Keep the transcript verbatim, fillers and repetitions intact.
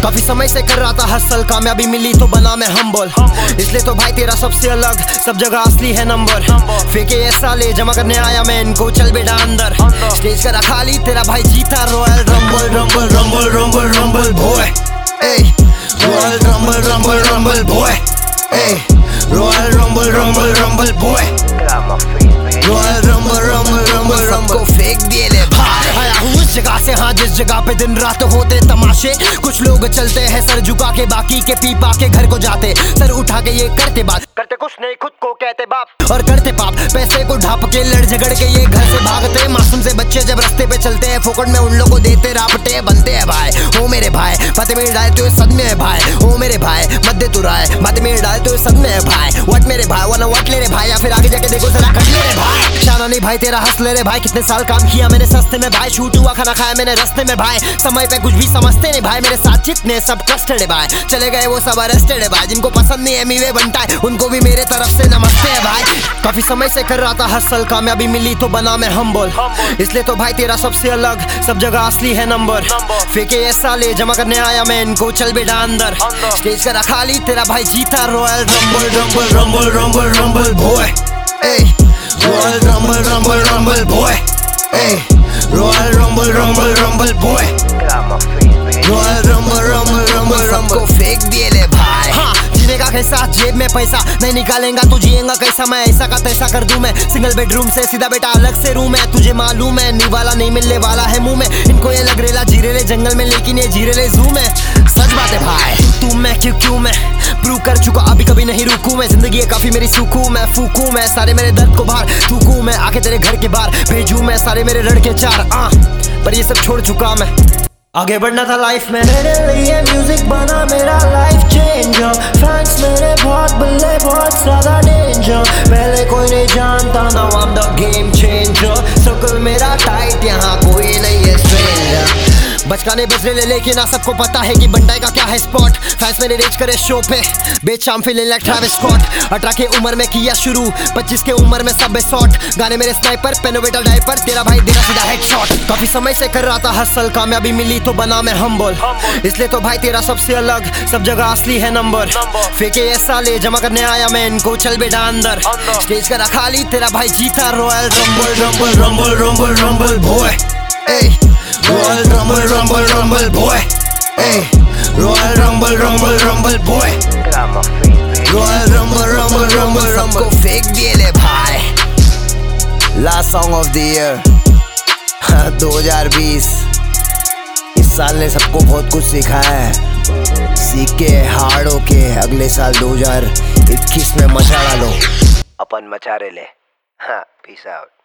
काफी समय से कर रहा था हसल, कामयाबी मिली तो बना मैं हम्बल। इसलिए तो भाई तेरा सबसे अलग, सब जगह असली है नंबर। फेंके ये साले जमा करने आया मैं इनको, चल बेटा अंदर। स्टेज करा खाली तेरा भाई जीता royal rumble rumble rumble rumble rumble boy. ए royal rumble rumble rumble boy. ए royal rumble rumble rumble boy. Royal rumble rumble rumble rumble को फेंक दिए ले भाई। आया हूँ उस जगह से, हाँ जिस जगह पे दिन रात होते तमाशे। कुछ लोग चलते हैं सर झुका के, बाकी के पी पा के घर को जाते। सर उठा के ये करते बात, करते कुछ नहीं खुद को कहते बाप और करते पाप। पैसे को ढाप के लड़ झगड़ के ये घर से भागते। मासूम से बच्चे जब रास्ते पे चलते हैं, फोकट में उन लोगों को देते रापटे बनते हैं भाई। ओ मेरे भाई बातें में डाले तो सदमे है भाई। ओ मेरे भाई मत दे तू राय, बातें में डाले तो सदमे है भाई। वट मेरे भाई वरना वट ले रे भाई, या फिर आगे जाके देखो जरा कट ले रे भाई। शाना नहीं भाई तेरा हंस ले रे भाई, कितने साल काम किया मैंने सस्ते में भाई। शूट हुआ खाना खाया मैंने रस्ते में भाई, समय पे कुछ भी समझते नहीं भाई। मेरे साथ जितने सब ट्रस्टेड है भाई, चले गए वो सब अरेस्टेड है भाई। जिनको पसंद नहीं है मीवे बनता है, उनको भी मेरे तरफ से नमस्ते है भाई। काफी समय से कर रहा था हसल, कामयाबी मिली तो बना मैं हम्बल। इसलिए तो भाई तेरा सबसे अलग, सब जगह असली है नंबर। फेंके ये साले जमा करने आया मैं इनको, चल बेटा अंदर। स्टेज करा खाली तेरा भाई जीता royal rumble rumble rumble rumble rumble boy. ए royal rumble rumble rumble boy. ए royal rumble rumble rumble boy. Royal rumble rumble rumble rumble को फेंक दिए ले भाई। हाँ जीने का कैसा, जेब में पैसा नहीं निकालेगा तो जिएगा कैसा। मैं ऐसा का तैसा कर दूं मैं, सिंगल बेडरूम से सीधा बेटा अलग से रूम है। तुझे मालूम है नी वाला नहीं मिलने वाला है मुंह में। इनको ये लग रेला जीरेले जंगल में, लेकिन ये जीरेले जू में। सच बात है भाई तू मैं क्यों क्यों मैं प्रूव कर चुका, अभी कभी नहीं रुकूं मैं। जिंदगी है काफी मेरी सुकून, मैं फूकूं मैं सारे मेरे दर्द को बाहर थूकूं मैं। आके तेरे घर के बाहर भेजूं मैं सारे मेरे लड़के चार आ, पर ये सब छोड़ चुका मैं। आगे बढ़ना था लाइफ में, मेरे लिए म्यूजिक बना मेरा लाइफ चेंजर। फैंस मेरे बहुत बल्ले बहुत ज्यादा डेंजर। पहले कोई नहीं जानता ना, I'm the game changer। Circle मेरा टाइट, यहाँ कोई नहीं है स्ट्रेंजर। बचकाने बजने ले लेकिन ना सबको पता है कि बंटाई का क्या है स्पॉट। फैंस मेरे रेज करे शो पे, बेचाम फीलिंग लाइक ट्रैविस स्कॉट। अठारह के उम्र में किया शुरू, पच्चीस के उम्र में सब शॉट। गाने मेरे स्नाइपर पेनोवेटर डाइपर, तेरा भाई देगा सीधा हेडशॉट। काफी समय से कर रहा था हसल, कामयाबी मिली तो बना मैं हम्बल। इसलिए तो भाई तेरा सबसे अलग, सब जगह असली है नंबर। फेंके ये साले जमा करने आया मैं इनको, चल बेटा अंदर। स्टेज करा खाली तेरा भाई जीता royal rumble rumble rumble rumble rumble boy. ए royal rumble rumble rumble boy. ए royal rumble rumble rumble boy. Royal rumble rumble rumble rumble को फेंक दिए ले भाई। Last song of the year दो हज़ार बीस। इस साल ने सबको बहुत कुछ सिखाया है, सीख के हार्ड होके अगले साल दो हज़ार इक्कीस में मचा डालो। अपन मचा रहे ले। हाँ पीस आउट।